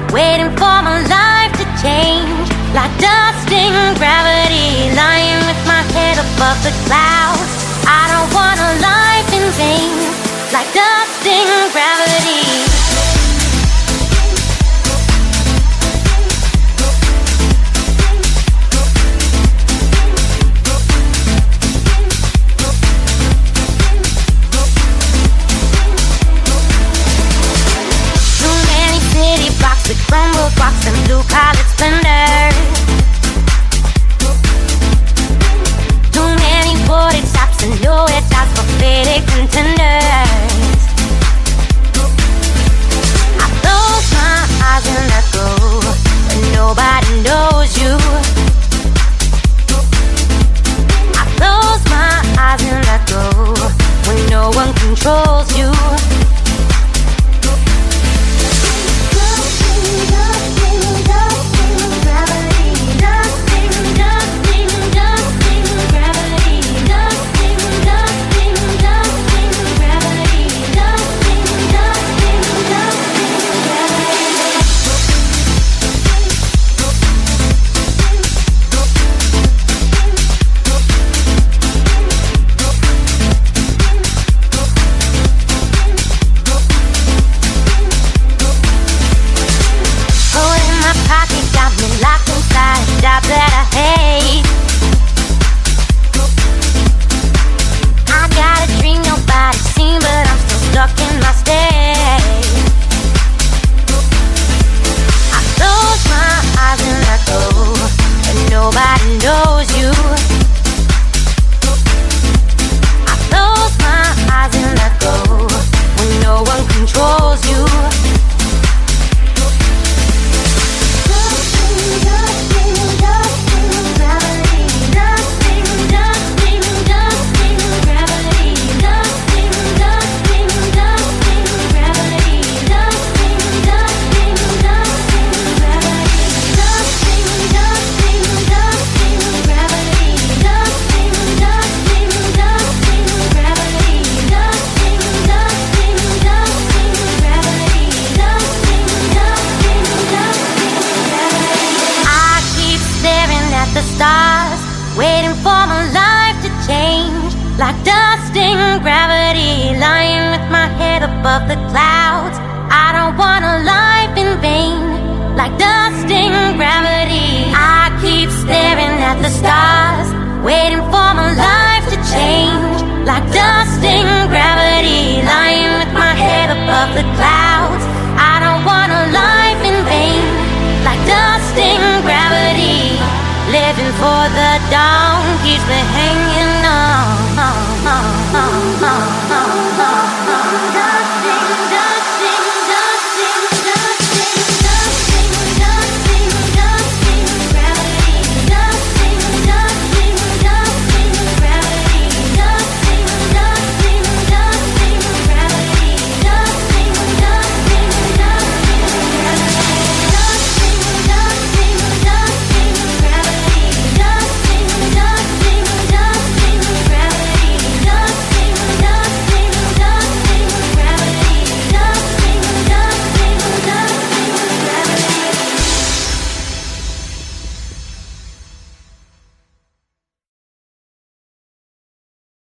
waiting for my life to change. Like dust in gravity, lying with my head above the clouds. I don't want a life in vain. Like dust in gravity. With crumbled rocks and blue-collared splendor. Too many boarded tops and nowhere tops for faded contenders. I close my eyes and let go, but nobody knows you. I close my eyes and let go, when no one controls you. Job that I hate. I got a dream nobody's seen, but I'm still stuck in my state. I close my eyes and let go, and nobody knows you. I close my eyes and let go, when no one controls you. The stars, waiting for my life to change. Like dust in gravity, lying with my head above the clouds. I don't want a life in vain. Like dust in gravity, I keep staring at the stars, waiting for my life to change. Like dust in gravity, lying with my head above the clouds. I don't want a life in vain. Like dust in gravity, living for the dawn keeps me hanging on.